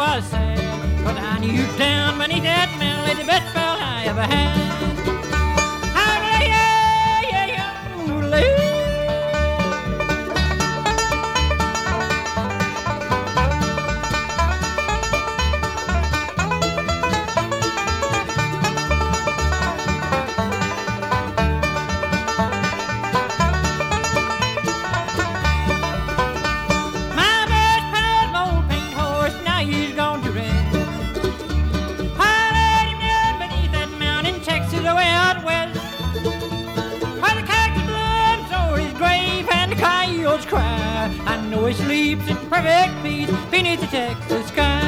was sad, 'cause I knew down beneath that mountain lay the best spell I ever had. Cry. I know he sleeps in perfect peace beneath the Texas sky.